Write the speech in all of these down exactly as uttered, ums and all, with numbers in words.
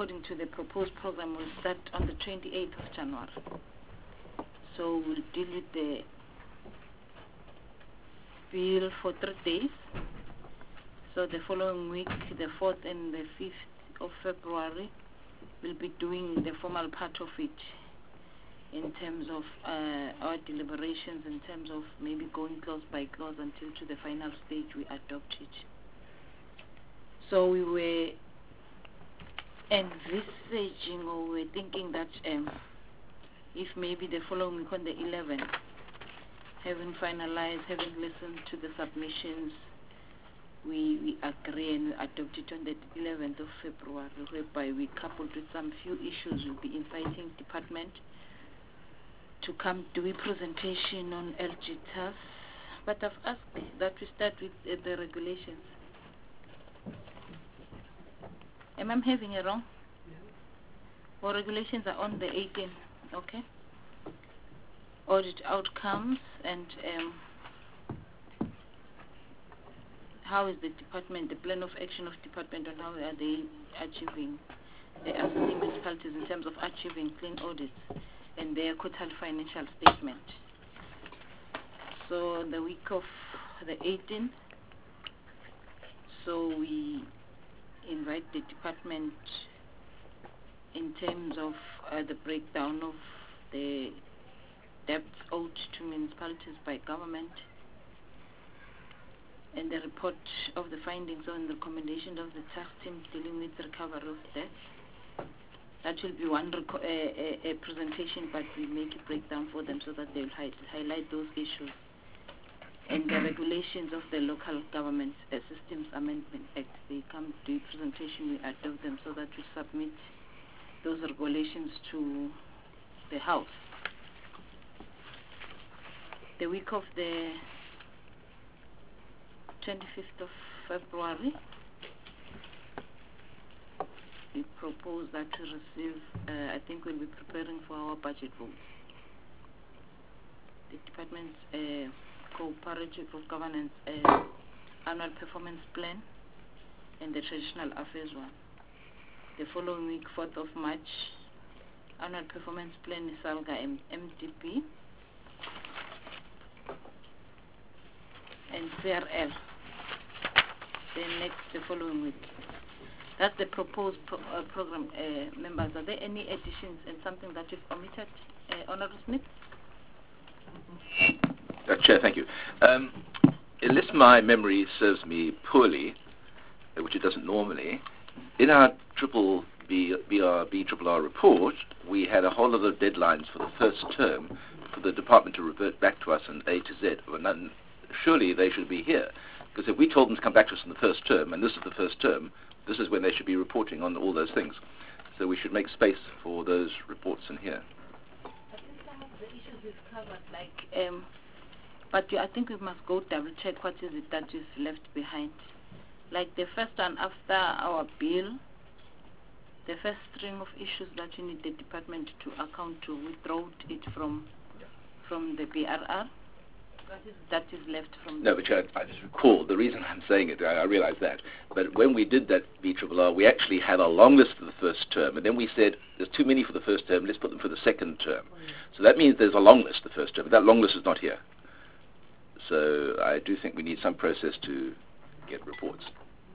according to the proposed program, will start on the twenty-eighth of January. So we'll deal with the bill for three days. So the following week, the fourth and the fifth of February, we'll be doing the formal part of it in terms of uh, our deliberations, in terms of maybe going clause by clause until to the final stage we adopt it. So we were envisaging, or we were thinking that um, if maybe the following week on the eleventh, having finalized, having listened to the submissions, we, we agree and adopt it on the eleventh of February, whereby we coupled with some few issues, we'll be inviting department to come do a presentation on L G T A S. But I've asked that we start with uh, the regulations. Am I having it wrong? Yeah. Well, regulations are on the eighteenth, okay? Audit outcomes and um, how is the department, the plan of action of department, and how are they achieving, the assisting municipalities in terms of achieving clean audits and their quarterly financial statement. So the week of the eighteenth, so we invite the department in terms of uh, the breakdown of the debts owed to municipalities by government, and the report of the findings on the recommendation of the tax team dealing with recovery of debt. That will be one reco uh, a, a presentation, but we make a breakdown for them so that they will hi highlight those issues. And the regulations of the Local Government uh, Systems Amendment Act, they come to a presentation, we adopt them so that we submit those regulations to the House. The week of the twenty-fifth of February, we propose that to receive, uh, I think we'll be preparing for our budget vote. The department's uh, cooperative of governance uh, annual performance plan and the traditional affairs one. The following week, fourth of March, annual performance plan is SALGA M D P and C R L. Then next, the following week. That's the proposed pro uh, program, uh, members. Are there any additions and something that you've omitted, uh, Honourable Smith? Uh, Chair, thank you. Um, unless my memory serves me poorly, uh, which it doesn't normally, in our triple B, B R B triple R report, we had a whole lot of deadlines for the first term for the department to revert back to us in A to Z. Well, none, surely they should be here, because if we told them to come back to us in the first term, and this is the first term, this is when they should be reporting on all those things. So we should make space for those reports in here. I think some of the issues we've covered, like, um, but I think we must go double check what is it that is left behind. Like the first one after our bill, the first string of issues that you need the department to account to, we withdrew it from Yeah. from the B R R. What is that is left from? No, but Chair, I just recall, the reason I'm saying it, I, I realize that, but when we did that B R R, we actually had a long list for the first term, and then we said, there's too many for the first term, let's put them for the second term. Oh, yeah. So that means there's a long list the first term, but that long list is not here. So I do think we need some process to get reports.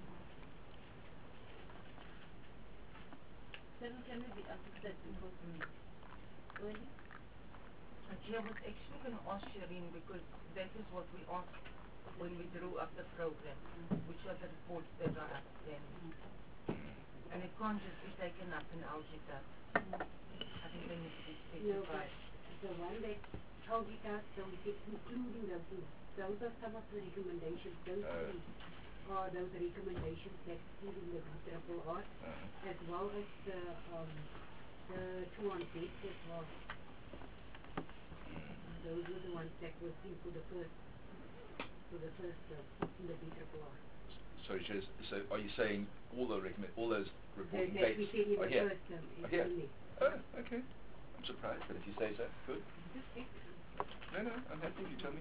I was actually going to ask Shireen, because that is what we asked when we drew up the program, which are the reports that are outstanding. And it can't just be taken up in L G T A S. I think they need to be specified. No, the one that L G T A S, those is including those things. Those are some of the recommendations. Those uh. are those recommendations that is in the B R R, uh. as well as the um, the two on Z as well. Those were the ones that were seen for the first, for the first uh, in the B R R. Sorry, Chair, so are you saying all the recommend, all those reporting that, that dates we said in are the here? First, um, Are here? in Oh, okay. I'm surprised, but if you say so, good. No, no, I'm happy if you tell me.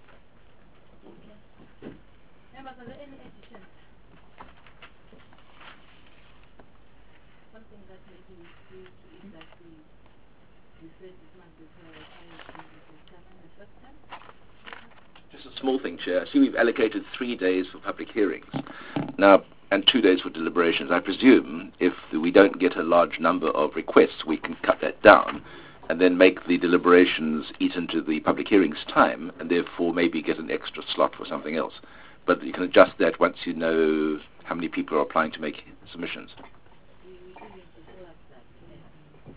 Okay. Members, are there any additions? something that made me think is that we, we said it might be prioritized in the discussion the first time? Just a small thing, Chair. I see we've allocated three days for public hearings now, and two days for deliberations. I presume if we don't get a large number of requests, we can cut that down and then make the deliberations eat into the public hearings time, and therefore maybe get an extra slot for something else. But you can adjust that once you know how many people are applying to make submissions. We, we didn't discuss that. Yeah.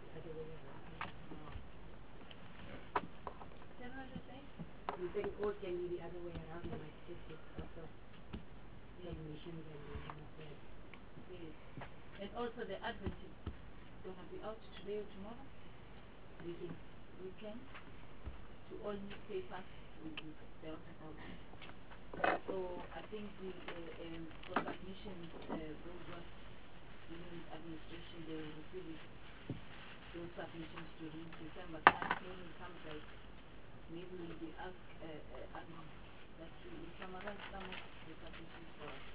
Then what you say? You think or can be the other way around, like this is also submissions and then Yes. And also the advert is gonna be out today or tomorrow. we can We can to all newspapers. We will there out. So I think we uh, um, for submissions, uh, those ones in administration they will receive those submissions during December time. When it comes like maybe we ask uh, uh, admin that we will summarize some of the submissions for us.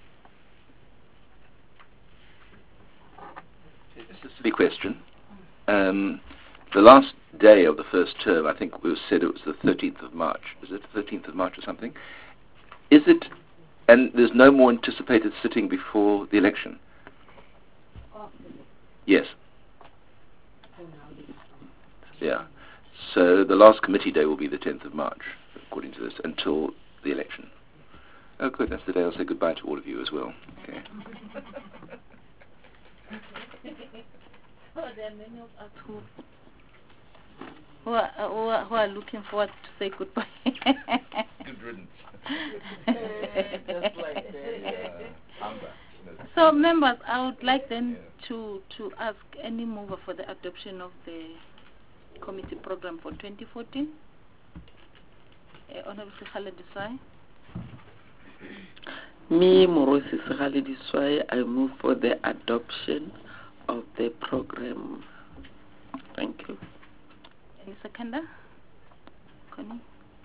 It's a silly question. Um, the last day of the first term, I think we said it was the thirteenth of March. Is it the thirteenth of March or something? Is it, and there's no more anticipated sitting before the election? Yes. Yeah. So the last committee day will be the tenth of March, according to this, until the election. Oh, good. That's the day I'll say goodbye to all of you as well. Okay. Oh, there are many of us who who are, uh, who are, who are looking forward to say goodbye. Good riddance. Just like uh, Amber. So, members, I would like then to, to ask any mover for the adoption of the committee program for twenty fourteen. Uh, Honorable Sekgale Diswaye. Me, Morosi Sekgale Diswaye, I move for the adoption of the program. Thank you. Any seconder? Connie?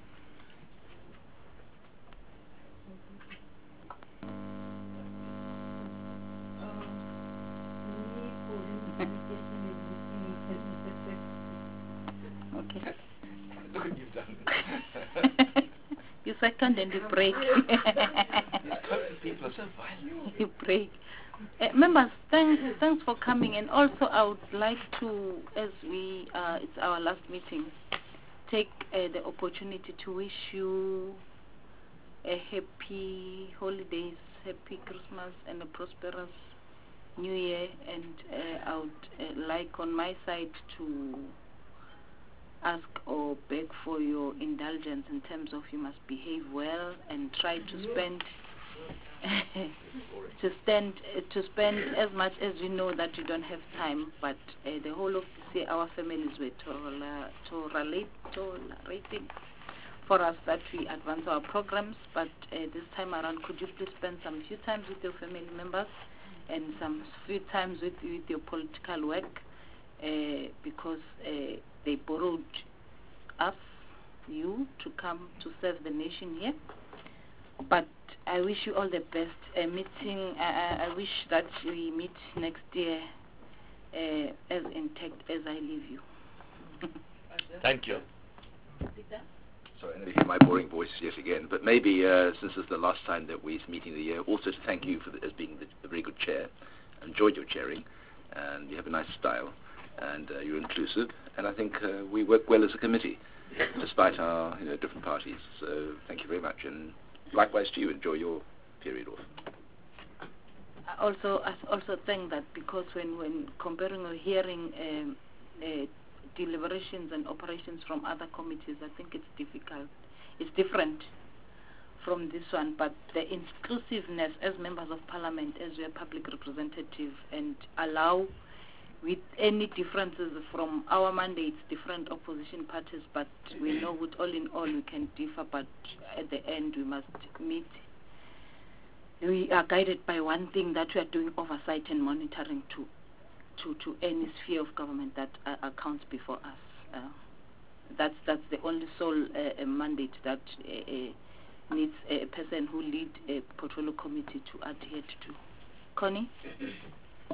Okay. Look what you've done. You second and you break. These COVID people are so violent. You break. Uh, members, thanks, thanks for coming. And also, I would like to, as we, uh, it's our last meeting, take uh, the opportunity to wish you a happy holidays, happy Christmas, and a prosperous New Year. And uh, I would uh, like, on my side, to ask or beg for your indulgence in terms of you must behave well and try to spend to spend uh, to spend as much as you know that you don't have time, but uh, the whole of this year our families were toler- tolerate, tolerating for us that we advance our programs, but uh, this time around could you please spend some few times with your family members and some few times with, with your political work, uh, because uh, they borrowed us, you, to come to serve the nation here. But I wish you all the best. Uh, meeting. Uh, I wish that we meet next year uh, as intact as I leave you. Thank you. Peter? Sorry, I'm going to hear my boring voice yet again, but maybe uh, since this is the last time that we're meeting the year, also to thank you for the, as being the, a very good chair. I enjoyed your chairing, and you have a nice style, and uh, you're inclusive, and I think uh, we work well as a committee, despite our you know, different parties. So thank you very much, and likewise to you. Enjoy your period off. I also, I also think that because when, when comparing or hearing um, uh, deliberations and operations from other committees, I think it's difficult. It's different from this one, but the inclusiveness as members of parliament, as we are public representative, and allow with any differences from our mandates, different opposition parties, but we know with all in all we can differ, but at the end we must meet. We are guided by one thing, that we are doing oversight and monitoring to to, to any sphere of government that uh, accounts before us. Uh, that's that's the only sole uh, mandate that uh, uh, needs a person who lead a portfolio committee to adhere to. Connie?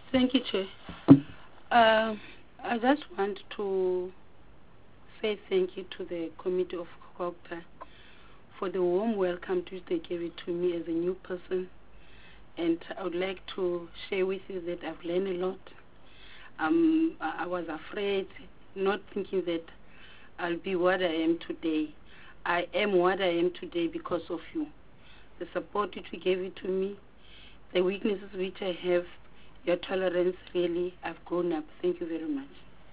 Thank you, Chair. Uh, I just want to say thank you to the Committee of COGTA for the warm welcome which they gave it to me as a new person. And I would like to share with you that I've learned a lot. Um, I I was afraid, not thinking that I'll be what I am today. I am what I am today because of you. The support which you gave it to me, the weaknesses which I have, your tolerance, really, I've grown up. Thank you very much.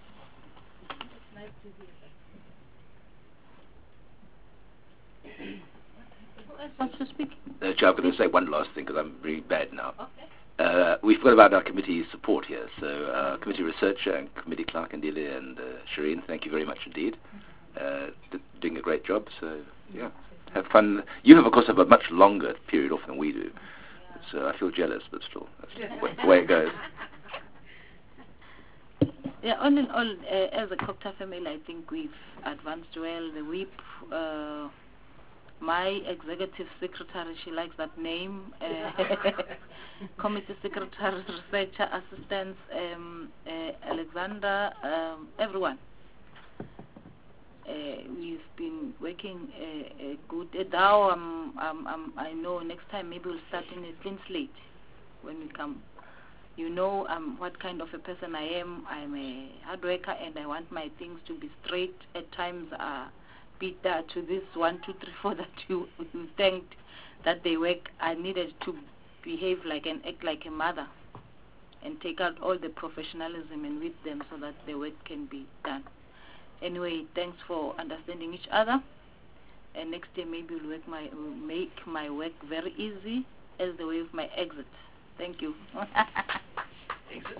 Who else wants to speak? Uh, Chair, I'm going to say one last thing because I'm very bad now. Okay. Uh, we forgot about our committee support here. So uh, committee researcher and committee clerk Ndile and uh, Shireen, thank you very much indeed. Uh, d- doing a great job. So yeah, have fun. You have, of course, have a much longer period off than we do. So I feel jealous, but still, that's the way it goes. Yeah, all in all, uh, as a COGTA family, I think we've advanced well. The whip, uh, my executive secretary, she likes that name. Uh, committee secretary, researcher, assistants, um, uh, Alexander, um, everyone. Uh, we've been working uh, uh, good. Uh, now um, um, um, I know next time maybe we'll start in a clean slate when we come. You know um, what kind of a person I am. I'm a hard worker and I want my things to be straight. At times, uh, beat that to this one, two, three, four that you, you thanked that they work. I needed to behave like and act like a mother and take out all the professionalism and with them so that the work can be done. Anyway, thanks for understanding each other. And next day maybe we'll work my, we'll make my work very easy as the way of my exit. Thank you. Exit?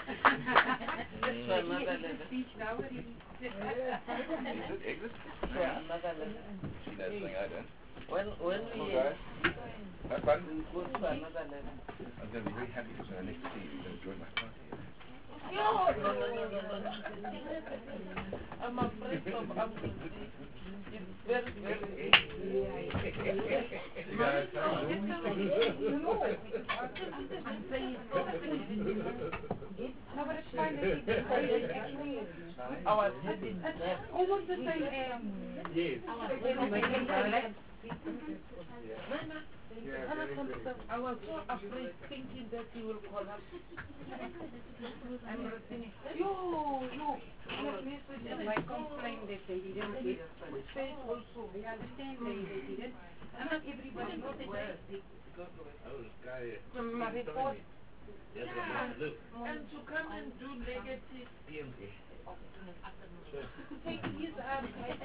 Exit? She knows something I don't. When, when we Cool, guys. Have fun. go to another level. I'm going to be very happy because uh, next to see you. You're going to join my party. No, no, no, no, no, no. I'm afraid of Africa. It's very, very... No, but it's fine. It's actually I was sitting there. almost the same. Um, Yes. I was so afraid, thinking that he will collapse. I'm listening. yo, yo. My complaint that they didn't get. Say also. I understand they, they didn't. And not everybody knows it. From my report. Yeah. And to come and do negative. Take his arm.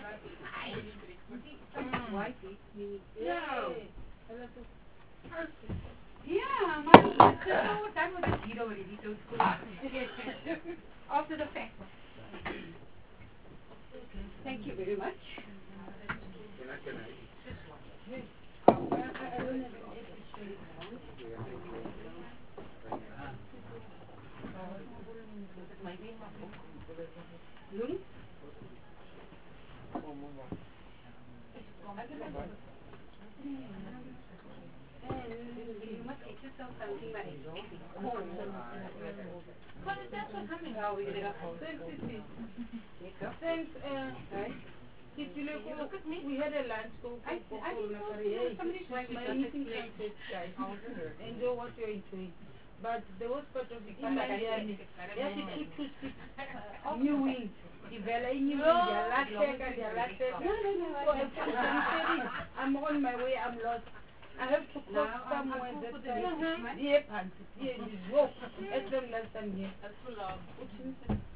Why did me? Yeah. Yeah, my sister was done with the zero already, so it's good. After the fact. Thank you very much. Lulu? You must get yourself something like cold. How we get up? Thanks, uh, Look at me. we had a lunch go I, I didn't know somebody's trying to my make meeting it can take time. Enjoy what you're enjoying. But the worst part of it, Like I said, yes, it took two six new wings. Ivela new wings, yalahleka, yalahleka. No, no, no, So I- I'm I'm on my way, I'm lost. I have to Now, cross I'm- somewhere I'm that for the side. next month. Yeah, pants. Yeah, walk. As long as I'm here. That's too long.